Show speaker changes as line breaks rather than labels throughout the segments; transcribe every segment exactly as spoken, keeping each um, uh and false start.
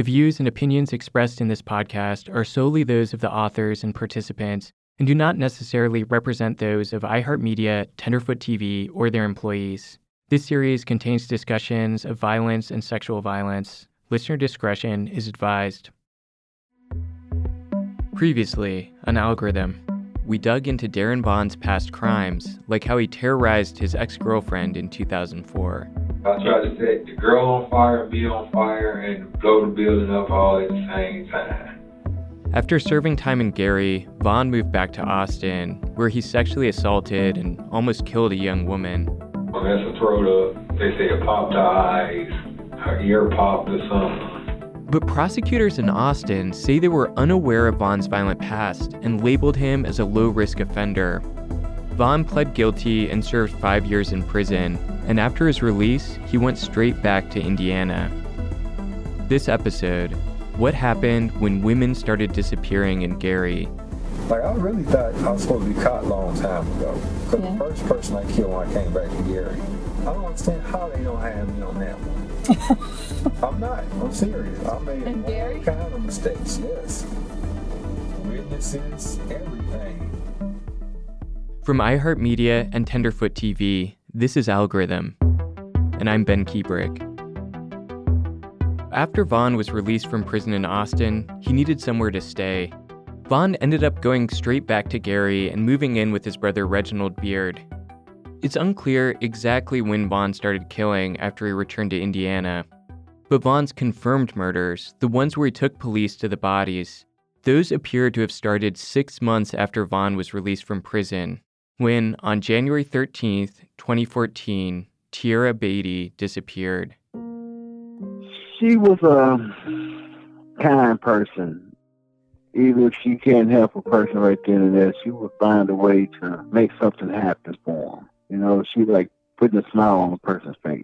The views and opinions expressed in this podcast are solely those of the authors and participants and do not necessarily represent those of iHeartMedia, Tenderfoot T V, or their employees. This series contains discussions of violence and sexual violence. Listener discretion is advised. Previously, on Algorithm, we dug into Darren Vaughn's past crimes, like how he terrorized his ex-girlfriend in two thousand four.
I tried to set the girl on fire, me on fire, and blow the building up all at the same time.
After serving time in Gary, Vaughn moved back to Austin, where he sexually assaulted and almost killed a young woman.
I messed her throat up. They say it popped her eyes, her ear popped or something.
But prosecutors in Austin say they were unaware of Vaughn's violent past and labeled him as a low-risk offender. Vaughn pled guilty and served five years in prison, and after his release, he went straight back to Indiana. This episode, what happened when women started disappearing in Gary?
Like, I really thought I was supposed to be caught a long time ago. Because yeah. The first person I killed when I came back to Gary, I don't understand how they don't have me on that one. I'm not. I'm serious. I made
in
all
Gary?
kind of mistakes, yes. Witnesses, everything.
From iHeartMedia and Tenderfoot T V, this is Algorithm, and I'm Ben Kiebrick. After Vaughn was released from prison in Austin, he needed somewhere to stay. Vaughn ended up going straight back to Gary and moving in with his brother Reginald Beard. It's unclear exactly when Vaughn started killing after he returned to Indiana, but Vaughn's confirmed murders, the ones where he took police to the bodies, those appear to have started six months after Vaughn was released from prison, when, on January thirteenth, twenty fourteen, Tierra Beatty disappeared.
She was a kind person. Even if she can't help a person right then and there, she would find a way to make something happen for them. You know, she like putting a smile on a person's face.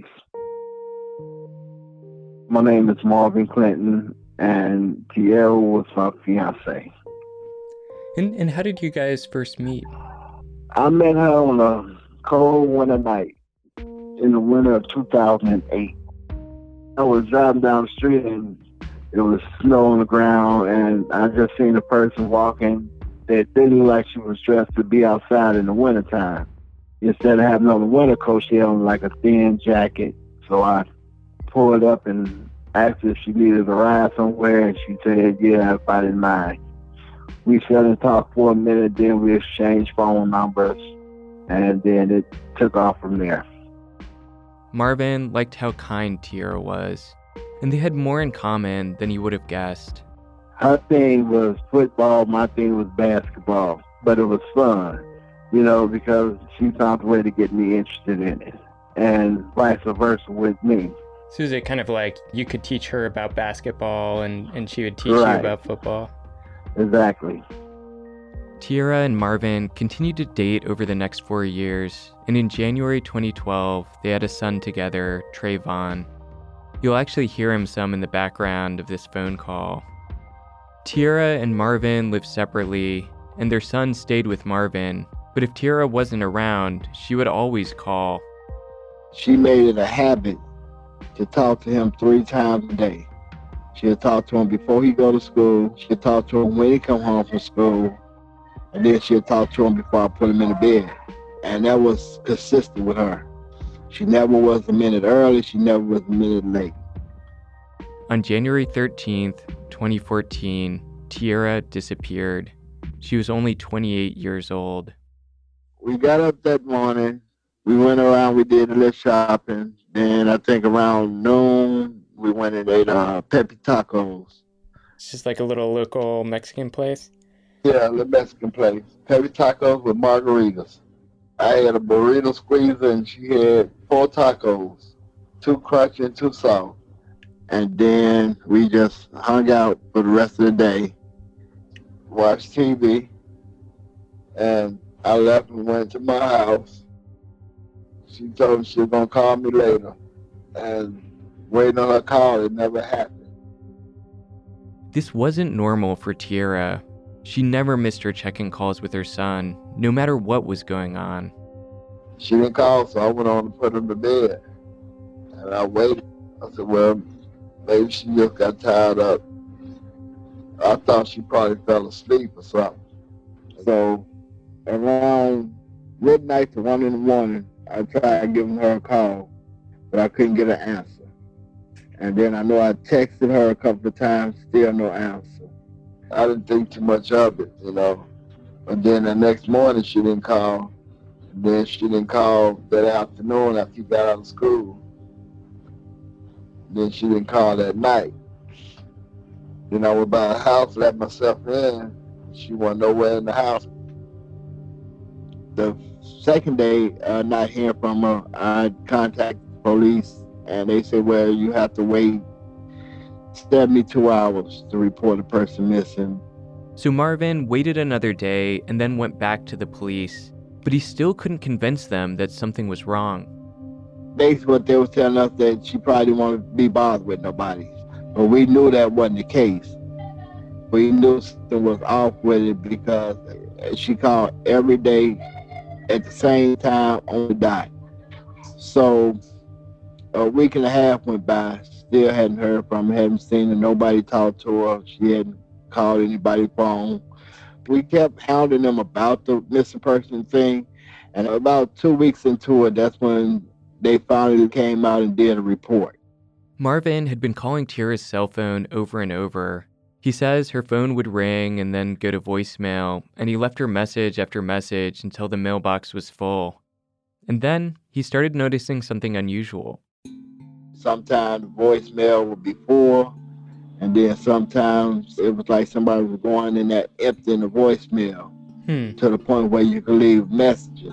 My name is Marvin Clinton, and Tierra was my fiance.
And and how did you guys first meet?
I met her on a cold winter night in the winter of two thousand eight. I was driving down the street and it was snow on the ground, and I just seen a person walking that didn't look like she was dressed to be outside in the wintertime. Instead of having on a winter coat, she had on like a thin jacket. So I pulled up and asked her if she needed a ride somewhere, and she said, yeah, if I didn't mind. We sat and talked for a minute, then we exchanged phone numbers, and then it took off from there.
Marvin liked how kind Tierra was, and they had more in common than he would have guessed.
Her thing was football, my thing was basketball, but it was fun, you know, because she found a way to get me interested in it, and vice versa with me.
So is it kind of like you could teach her about basketball and, and she would teach
right.
you about football?
Exactly.
Tierra and Marvin continued to date over the next four years, and in January twenty twelve, they had a son together, Trayvon. You'll actually hear him some in the background of this phone call. Tierra and Marvin lived separately, and their son stayed with Marvin, but if Tierra wasn't around, she would always call.
She made it a habit to talk to him three times a day. She'll talk to him before he go to school. She'll talk to him when he come home from school. And then she'll talk to him before I put him in the bed. And that was consistent with her. She never was a minute early. She never was a minute late.
On January thirteenth, twenty fourteen, Tierra disappeared. She was only twenty-eight years old.
We got up that morning. We went around. We did a little shopping. Then I think around noon, we went and ate uh, Pepe Tacos.
It's just like a little local Mexican place?
Yeah, a little Mexican place. Pepe Tacos with margaritas. I had a burrito squeezer, and she had four tacos, two crunchy and two soft. And then we just hung out for the rest of the day, watched T V, and I left and went to my house. She told me she was going to call me later, and waiting on her call, it never happened.
This wasn't normal for Tierra. She never missed her check-in calls with her son, no matter what was going on.
She didn't call, so I went on to put him to bed. And I waited. I said, well, Maybe she just got tired up. I thought she probably fell asleep or something. So around midnight to one in the morning, I tried giving her a call, but I couldn't get an answer. And then I know I texted her a couple of times, still no answer. I didn't think too much of it, you know. But then the next morning she didn't call. And then she didn't call that afternoon after she got out of school. Then she didn't call that night. Then I went by the house, let myself in. She wasn't nowhere in the house. The second day, uh, not hearing from her, I contacted the police, and they said, well, you have to wait seventy-two hours to report a person missing.
So Marvin waited another day and then went back to the police, but he still couldn't convince them that something was wrong.
Basically, what they were telling us that she probably didn't want to be bothered with nobody. But we knew that wasn't the case. We knew something was off with it because she called every day at the same time on the dot. So a week and a half went by, still hadn't heard from her, hadn't seen her, nobody talked to her, she hadn't called anybody's phone. We kept hounding them about the missing person thing, and about two weeks into it, that's when they finally came out and did a report.
Marvin had been calling Tiara's cell phone over and over. He says her phone would ring and then go to voicemail, and he left her message after message until the mailbox was full. And then he started noticing something unusual.
Sometimes the voicemail would be full, and then sometimes it was like somebody was going in there emptying the voicemail
hmm.
to the point where you could leave messages.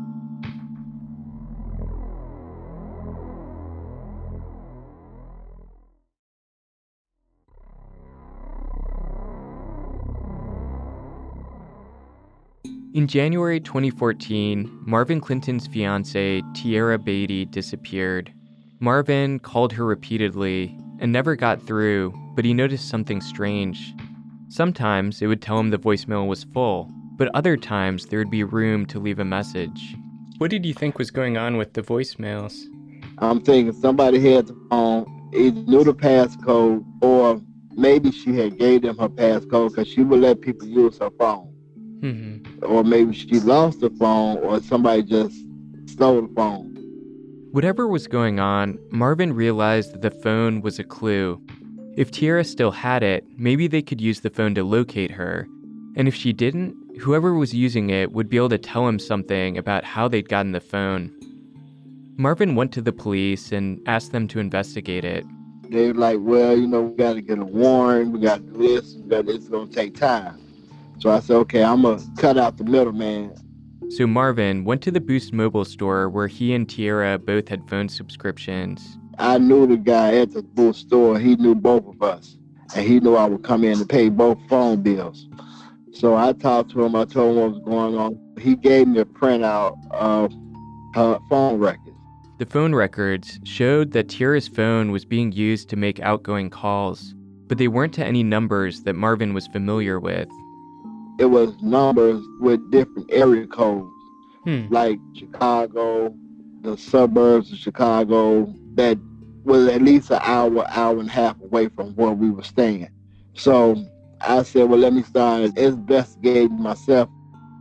In January twenty fourteen, Marvin Clinton's fiancée, Tiara Beatty, disappeared. Marvin called her repeatedly and never got through, but he noticed something strange. Sometimes it would tell him the voicemail was full, but other times there would be room to leave a message. What did you think was going on with the voicemails?
I'm thinking somebody had the phone, either knew the passcode, or maybe she had gave them her passcode because she would let people use her phone.
Mm-hmm.
Or maybe she lost the phone, or somebody just stole the phone.
Whatever was going on, Marvin realized that the phone was a clue. If Tiara still had it, maybe they could use the phone to locate her. And if she didn't, whoever was using it would be able to tell him something about how they'd gotten the phone. Marvin went to the police and asked them to investigate it.
They were like, well, you know, we got to get a warrant, we got to do this, we got, it's going to take time. So I said, okay, I'm going to cut out the middleman.
So Marvin went to the Boost Mobile store where he and Tiara both had phone subscriptions.
I knew the guy at the Boost store. He knew both of us. And he knew I would come in to pay both phone bills. So I talked to him. I told him what was going on. He gave me a printout of her phone records.
The phone records showed that Tiara's phone was being used to make outgoing calls, but they weren't to any numbers that Marvin was familiar with.
It was numbers with different area codes,
hmm.
like Chicago, the suburbs of Chicago, that was at least an hour, hour and a half away from where we were staying. So I said, well, let me start investigating myself.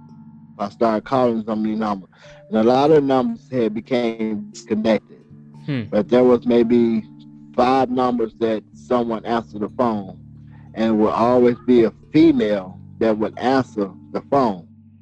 I started calling some of these numbers. And a lot of numbers had became disconnected.
Hmm.
But there was maybe five numbers that someone answered the phone. And it would always be a female that would answer the phone.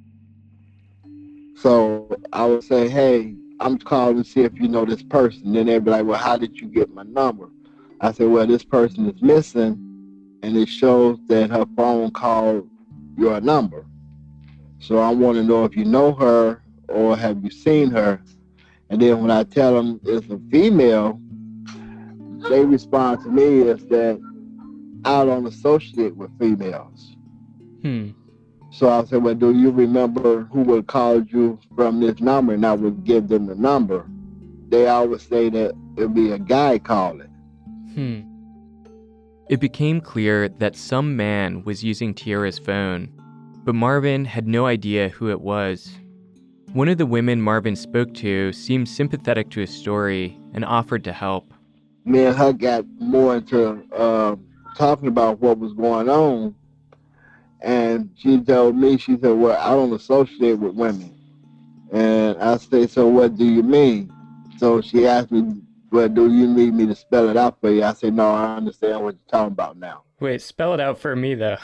So I would say, hey, I'm calling to see if you know this person. Then they'd be like, well, how did you get my number? I said, well, this person is missing, and it shows that her phone called your number. So I want to know if you know her or have you seen her. And then when I tell them it's a female, they respond to me as that I don't associate with females.
Hmm.
So I said, well, do you remember who would call you from this number? And I would give them the number. They always say that it'd be a guy calling.
Hmm. It became clear that some man was using Tiara's phone, but Marvin had no idea who it was. One of the women Marvin spoke to seemed sympathetic to his story and offered to help.
me and her got more into uh, talking about what was going on. And she told me, she said, well, I don't associate with women. And I said, so what do you mean? So she asked me, well, do you need me to spell it out for you? I said, no, I understand what you're talking about now.
Wait, spell it out for me, though.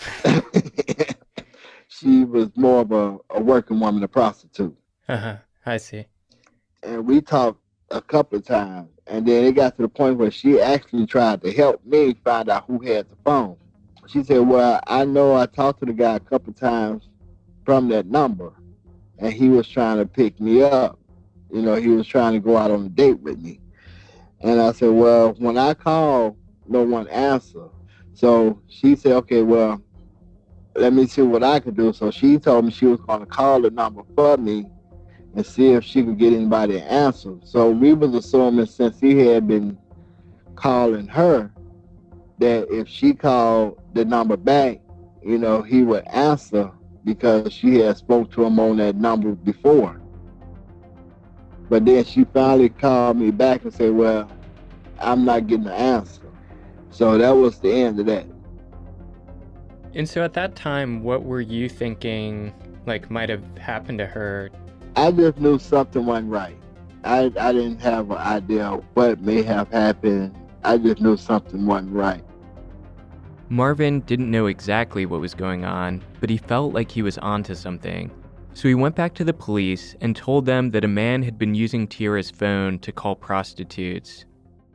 She was more of a, a working woman, a prostitute.
Uh-huh, I see.
And we talked a couple of times. And then it got to the point where she actually tried to help me find out who had the phone. She said, well, I know I talked to the guy a couple of times from that number, and he was trying to pick me up. You know, he was trying to go out on a date with me. And I said, well, when I call, no one answered. So she said, okay, well, let me see what I could do. So she told me she was going to call the number for me and see if she could get anybody to answer. So we was assuming, since he had been calling her, that if she called the number back, you know, he would answer because she had spoke to him on that number before. But then she finally called me back and said, well, I'm not getting an answer. So that was the end of that.
And so at that time, what were you thinking, like, might have happened to her?
I just knew something wasn't right. I, I didn't have an idea of what may have happened. I just knew something wasn't right.
Marvin didn't know exactly what was going on, but he felt like he was onto something. So he went back to the police and told them that a man had been using Tiara's phone to call prostitutes.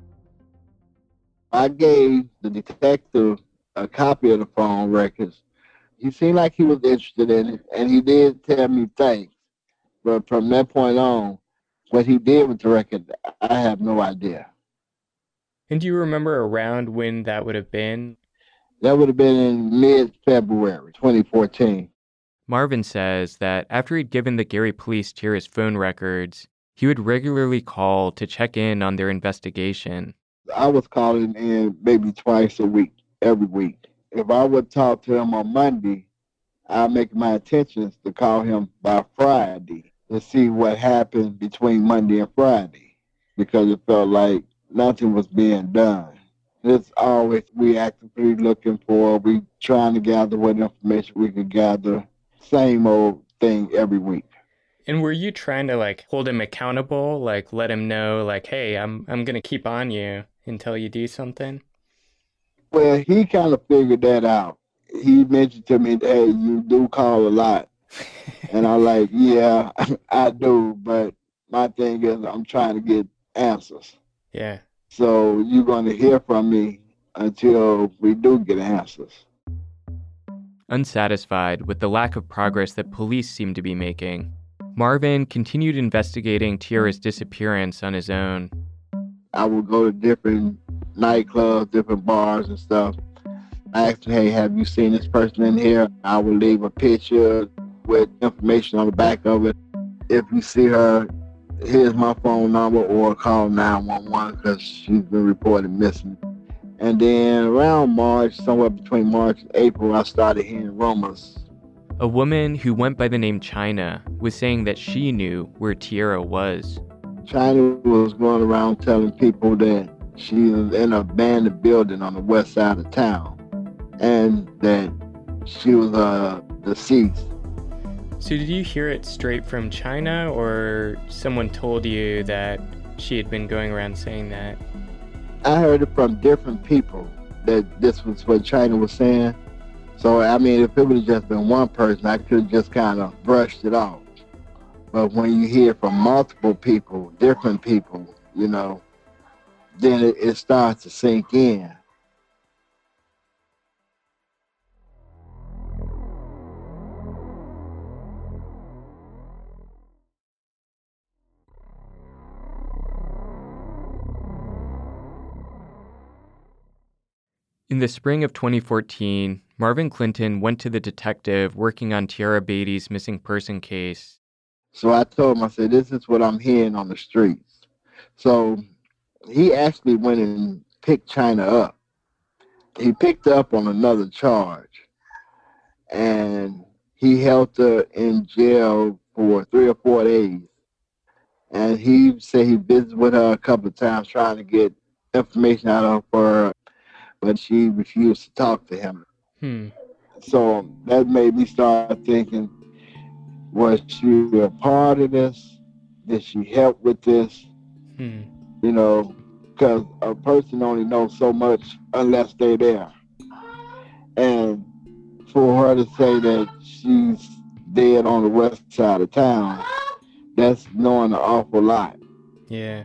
I gave the detective a copy of the phone records. He seemed like he was interested in it, and he did tell me things. But from that point on, what he did with the record, I have no idea.
And do you remember around when that would have been?
That would have been in mid-February twenty fourteen.
Marvin says that after he'd given the Gary police Tiara's phone records, he would regularly call to check in on their investigation.
I was calling in maybe twice a week, every week. If I would talk to him on Monday, I'd make my intentions to call him by Friday to see what happened between Monday and Friday, because it felt like nothing was being done. It's always we actively looking for, we trying to gather what information we could gather. Same old thing every week.
And were you trying to, like, hold him accountable, like let him know, like, hey, I'm I'm gonna keep on you until you do something?
Well, he kind of figured that out. He mentioned to me, hey, you do call a lot. And I'm like, yeah, I do, but my thing is I'm trying to get answers.
Yeah.
So you're going to hear from me until we do get answers.
Unsatisfied with the lack of progress that police seemed to be making, Marvin continued investigating Tiara's disappearance on his own.
I would go to different nightclubs, different bars and stuff. I asked, hey, have you seen this person in here? I would leave a picture with information on the back of it. If you see her, here's my phone number, or call nine one one because she's been reported missing. And then around March, somewhere between March and April, I started hearing rumors.
A woman who went by the name China was saying that she knew where Tiara was.
China was going around telling people that she was in an abandoned building on the west side of town and that she was uh, deceased.
So did you hear it straight from China, or someone told you that she had been going around saying that?
I heard it from different people that this was what China was saying. So, I mean, if it would have just been one person, I could have just kind of brushed it off. But when you hear from multiple people, different people, you know, then it, it starts to sink in.
In the spring of twenty fourteen, Marvin Clinton went to the detective working on Tiara Beatty's missing person case.
So I told him, I said, this is what I'm hearing on the streets. So he actually went and picked China up. He picked her up on another charge. And he held her in jail for three or four days. And he said he visited with her a couple of times trying to get information out of her, but she refused to talk to him.
Hmm.
So that made me start thinking, was she a part of this? Did she help with this?
Hmm.
You know, because a person only knows so much unless they're there. And for her to say that she's dead on the west side of town, that's knowing an awful lot.
Yeah.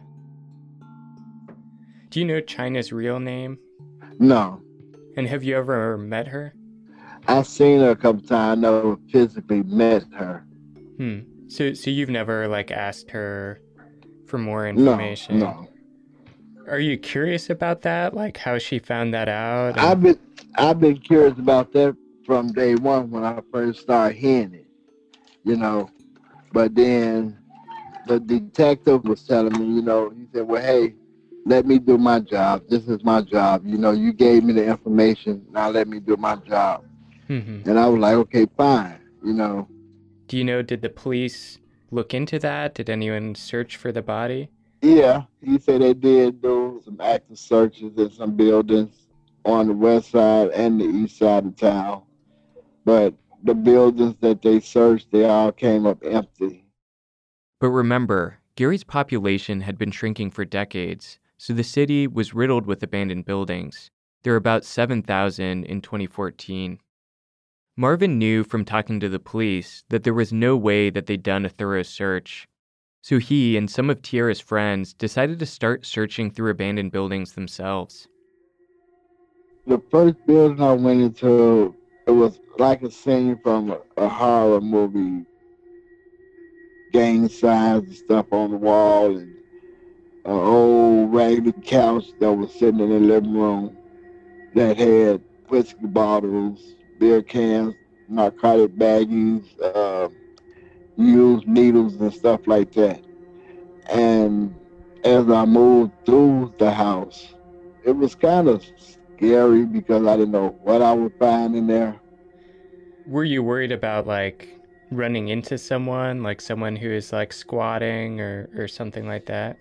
Do you know China's real name?
No.
And have you ever met her?
I've seen her a couple times. I never physically met her.
Hmm. So, so you've never like asked her for more information?
No, no.
Are you curious about that? Like how she found that out? And...
I've been, I've been curious about that from day one when I first started hearing it. You know, but then the detective was telling me, you know, he said, well, hey, let me do my job. This is my job. You know, you gave me the information. Now let me do my job.
Mm-hmm.
And I was like, okay, fine. You know.
Do you know, did the police look into that? Did anyone search for the body?
Yeah, he said they did do some active searches in some buildings on the west side and the east side of town. But the buildings that they searched, they all came up empty.
But remember, Gary's population had been shrinking for decades, so the city was riddled with abandoned buildings. There were about seven thousand in twenty fourteen. Marvin knew from talking to the police that there was no way that they'd done a thorough search. So he and some of Tierra's friends decided to start searching through abandoned buildings themselves.
The first building I went into, it was like a scene from a, a horror movie. Gang signs and stuff on the wall, and an old raggedy couch that was sitting in the living room that had whiskey bottles, beer cans, narcotic baggies, uh, used needles and stuff like that. And as I moved through the house, it was kind of scary because I didn't know what I would find in there.
Were you worried about like running into someone, like someone who is like squatting or, or something like that?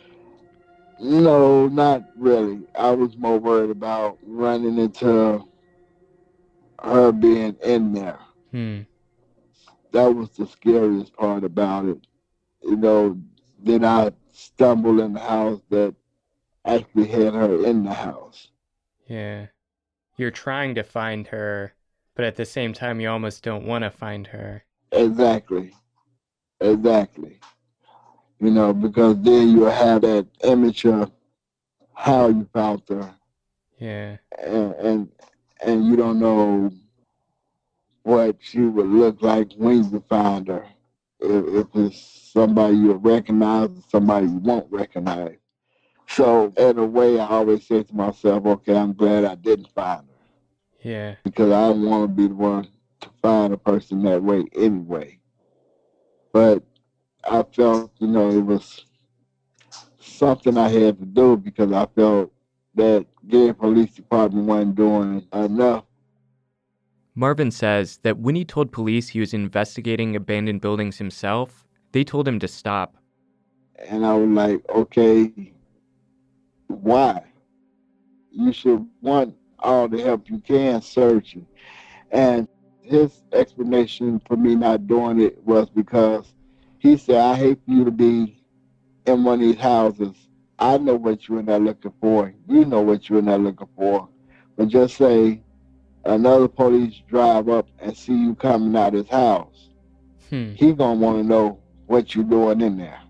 No, not really. I was more worried about running into her being in there.
Hmm.
That was the scariest part about it. You know, did I stumble in the house that actually had her in the house?
Yeah. You're trying to find her, but at the same time, you almost don't want to find her.
Exactly. Exactly. You know, because then you have that image of how you found her.
Yeah.
And, and, and you don't know what she would look like when you find her. If, if it's somebody you'll recognize or somebody you won't recognize. So, in a way, I always say to myself, okay, I'm glad I didn't find her.
Yeah.
Because I don't want to be the one to find a person that way anyway. But I felt, you know, it was something I had to do because I felt that Gary Police Department wasn't doing enough.
Marvin says that when he told police he was investigating abandoned buildings himself, they told him to stop.
And I was like, okay, why? You should want all the help you can searching. And his explanation for me not doing it was because he said, I hate for you to be in one of these houses. I know what you're in there looking for. You know what you're in there looking for. But just say another police drive up and see you coming out of his house.
Hmm.
He gonna want to know what you're doing in there.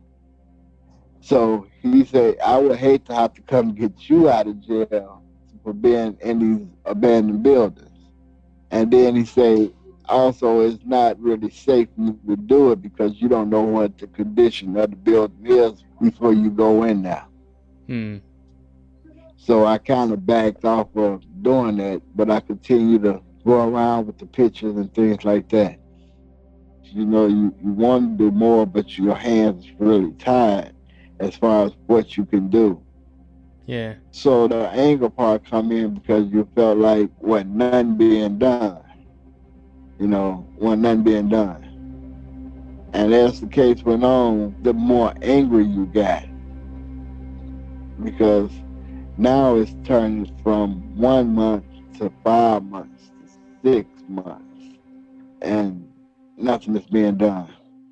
So he said, I would hate to have to come get you out of jail for being in these abandoned buildings. And then he said, also, it's not really safe for you to do it because you don't know what the condition of the building is before you go in there.
Hmm.
So I kind of backed off of doing that, but I continue to go around with the pictures and things like that. You know, you, you want to do more, but your hands are really tied as far as what you can do.
Yeah.
So the anger part come in because you felt like what nothing being done. You know, when nothing being done. And as the case went on, the more angry you got. Because Now it's turning from one month to five months to six months, and nothing is being done.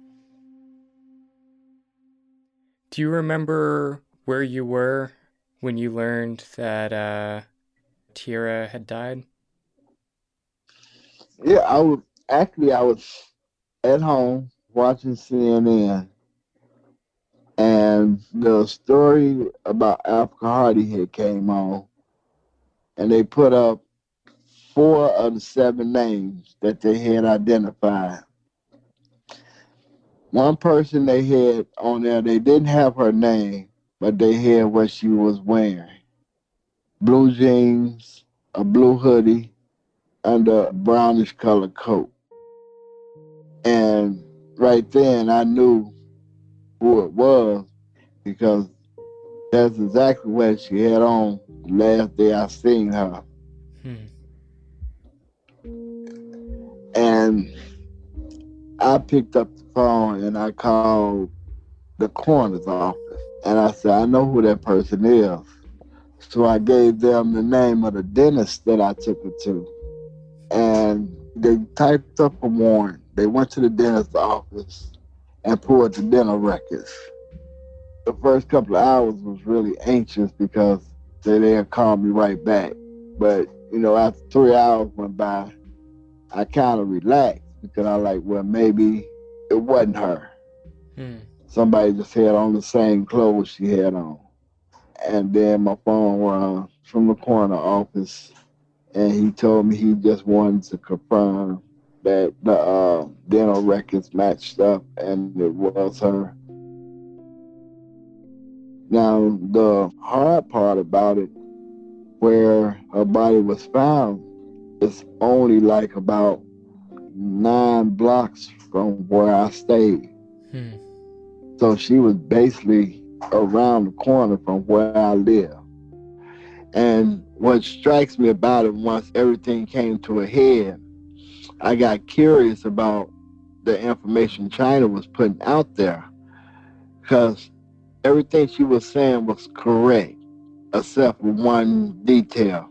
Do you remember where you were when you learned that uh, Tiara had died?
Yeah, I was actually I was at home watching C N N, and the story about Africa Hardy had came on, and they put up four of the seven names that they had identified. One person they had on there, they didn't have her name, but they had what she was wearing. Blue jeans, a blue hoodie, and a brownish colored coat. And right then I knew who it was, because that's exactly what she had on the last day I seen her.
Hmm.
And I picked up the phone and I called the coroner's office. And I said, I know who that person is. So I gave them the name of the dentist that I took her to. And they typed up a warrant. They went to the dentist's office and pulled the dental records. The first couple of hours was really anxious because they didn't call me right back. But, you know, after three hours went by, I kind of relaxed because I like, well, maybe it wasn't her.
Hmm.
Somebody just had on the same clothes she had on. And then my phone rang from the coroner office, and he told me he just wanted to confirm that the uh, dental records matched up and it was her. Now, the hard part about it, where her body was found, is only like about nine blocks from where I stayed.
Hmm.
So she was basically around the corner from where I live. And what strikes me about it, once everything came to a head, I got curious about the information China was putting out there, because everything she was saying was correct, except for one detail.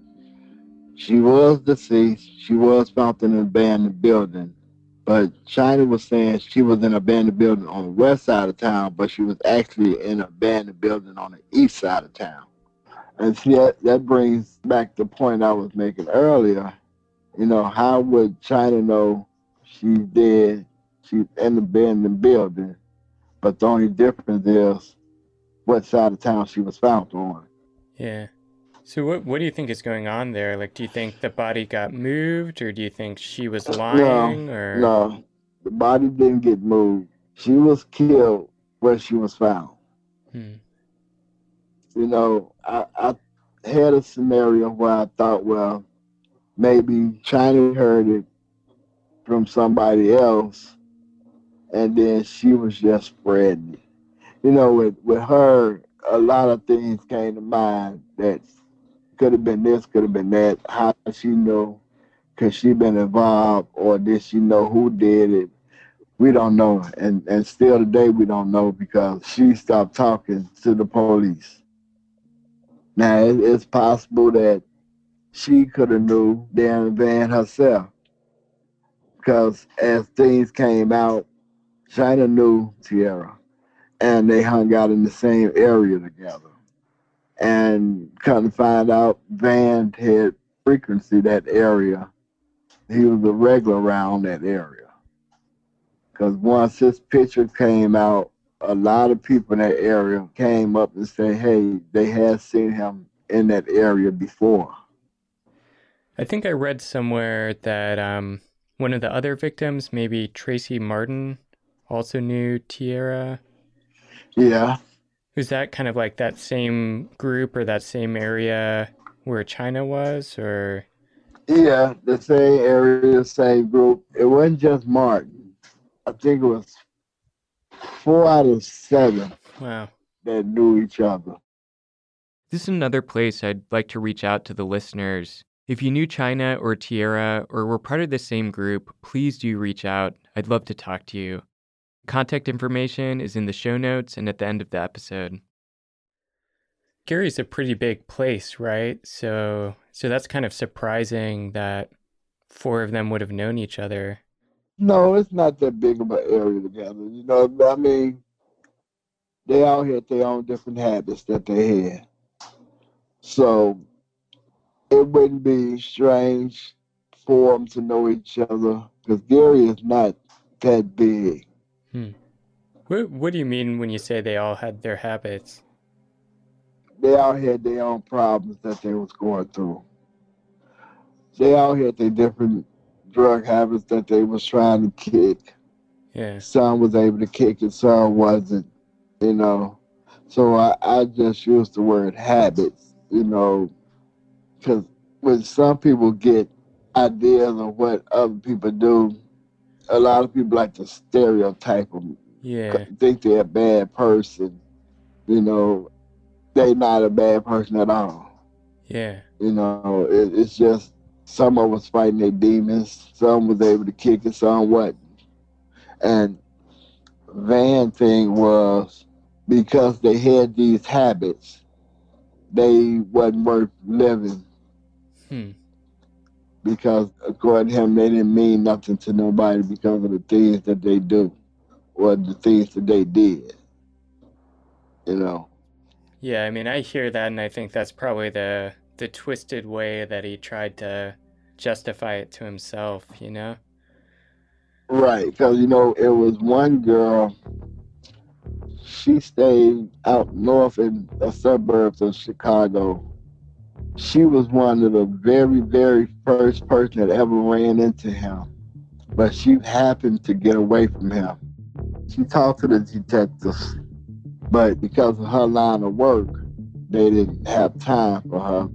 She was deceased. She was found in an abandoned building. But China was saying she was in an abandoned building on the west side of town, but she was actually in an abandoned building on the east side of town. And see, that, that brings back the point I was making earlier. You know, how would China know she's dead, she's in the abandoned building, but the only difference is what side of town she was found on?
Yeah. So what what do you think is going on there? Like, do you think the body got moved, or do you think she was lying?
No,
or
no, the body didn't get moved. She was killed where she was found.
Hmm.
You know, I, I had a scenario where I thought, well, maybe China heard it from somebody else, and then she was just spreading it. You know, with, with her, a lot of things came to mind that could have been this, could have been that. How does she know? Could she been involved, or did she know who did it? We don't know, and, and still today we don't know, because she stopped talking to the police. Now, it, it's possible that she could have knew Darren Van herself, because as things came out, China knew Tiara, and they hung out in the same area together. And come to find out, Van had frequency that area. He was a regular around that area. Because once his picture came out, a lot of people in that area came up and said, hey, they had seen him in that area before.
I think I read somewhere that um, one of the other victims, maybe Tracy Martin, also knew Tiara.
Yeah.
Was that kind of like that same group or that same area where China was, or?
Yeah, the same area, same group. It wasn't just Martin. I think it was four out of seven
Wow.
that knew each other.
This is another place I'd like to reach out to the listeners. If you knew China or Tiara or were part of the same group, please do reach out. I'd love to talk to you. Contact information is in the show notes and at the end of the episode. Gary's a pretty big place, right? So so that's kind of surprising that four of them would have known each other.
No, it's not that big of an area together. You know, I mean, they all had their own different habits that they had. So it wouldn't be strange for them to know each other because Gary is not that big.
Hmm. What, what do you mean when you say they all had their habits?
They all had their own problems that they was going through. They all had their different drug habits that they was trying to kick.
Yeah.
Some was able to kick it, some wasn't, you know. So I, I just use the word habits, you know, because when some people get ideas of what other people do, a lot of people like to stereotype them.
Yeah.
Think they're a bad person, you know. They not a bad person at all.
Yeah.
You know, it, it's just some of us fighting their demons. Some was able to kick it, some wasn't. And Van thing was because they had these habits, they wasn't worth living.
Hmm.
Because according to him, they didn't mean nothing to nobody because of the things that they do or the things that they did. You know.
Yeah, I mean, I hear that, and I think that's probably the the twisted way that he tried to justify it to himself, you know?
Right, because, you know, it was one girl, she stayed out north in the suburbs of Chicago. She was one of the very, very first person that ever ran into him, but she happened to get away from him. She talked to the detectives, but because of her line of work, they didn't have time for her.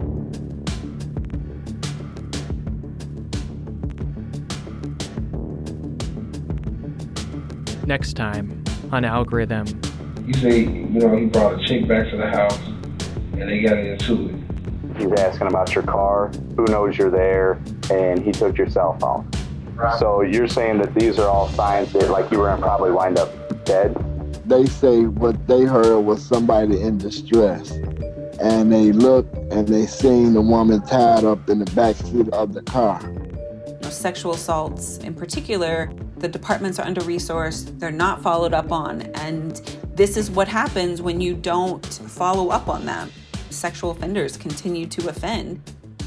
Next time on Algorithm.
You say, you know, he brought a chick back to the house and they got into it.
He's asking about your car, who knows you're there, and he took your cell phone. Right. So you're saying that these are all signs that, like, you were going to probably wind up dead?
They say what they heard was somebody in distress. And they looked and they seen the woman tied up in the back seat of the car.
Sexual assaults in particular, the departments are under-resourced, they're not followed up on, and this is what happens when you don't follow up on them. Sexual offenders continue to offend.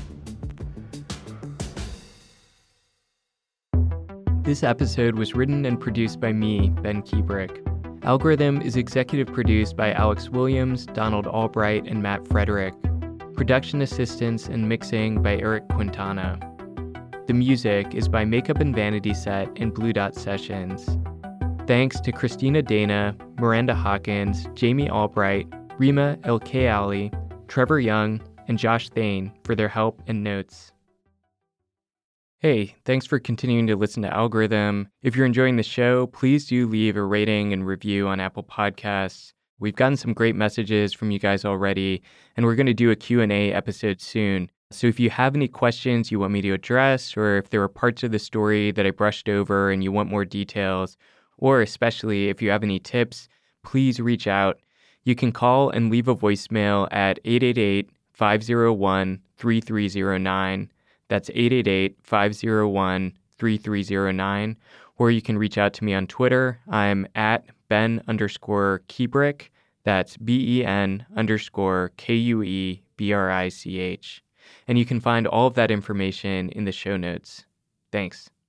This episode was written and produced by me, Ben Kubrick. Algorithm is executive produced by Alex Williams, Donald Albright, and Matt Frederick. Production assistance and mixing by Eric Quintana. The music is by Makeup and Vanity Set and Blue Dot Sessions. Thanks to Christina Dana, Miranda Hawkins, Jamie Albright, Rima El-Kayali, Trevor Young, and Josh Thane for their help and notes. Hey, thanks for continuing to listen to Algorithm. If you're enjoying the show, please do leave a rating and review on Apple Podcasts. We've gotten some great messages from you guys already, and we're going to do a Q and A episode soon. So if you have any questions you want me to address, or if there are parts of the story that I brushed over and you want more details, or especially if you have any tips, please reach out. You can call and leave a voicemail at eight eight eight, five oh one, three three oh nine. That's eight eight eight, five oh one, three three oh nine. Or you can reach out to me on Twitter. I'm at Ben underscore Kuebrich. That's B E N underscore K U E B R I C H. And you can find all of that information in the show notes. Thanks.